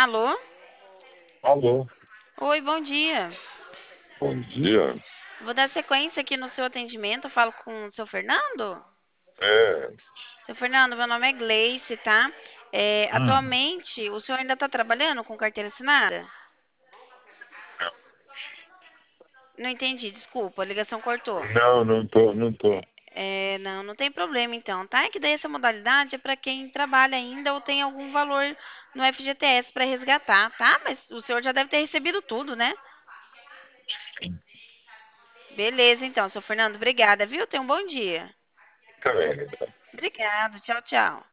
Alô? Alô, Oi, bom dia. bom dia. Vou dar sequência aqui no seu atendimento. Eu falo com o seu Fernando? É, Seu Fernando, meu nome é Gleice, tá? hum, Atualmente, o senhor ainda está trabalhando com carteira assinada? Não entendi, desculpa, a ligação cortou. não tô. Não tem problema então, tá? É que daí essa modalidade é para quem trabalha ainda ou tem algum valor no FGTS para resgatar, tá? Mas o senhor já deve ter recebido tudo, né? Sim, Beleza, então, seu Fernando, obrigada, viu? Tenha um bom dia. também. Obrigado, tchau, tchau.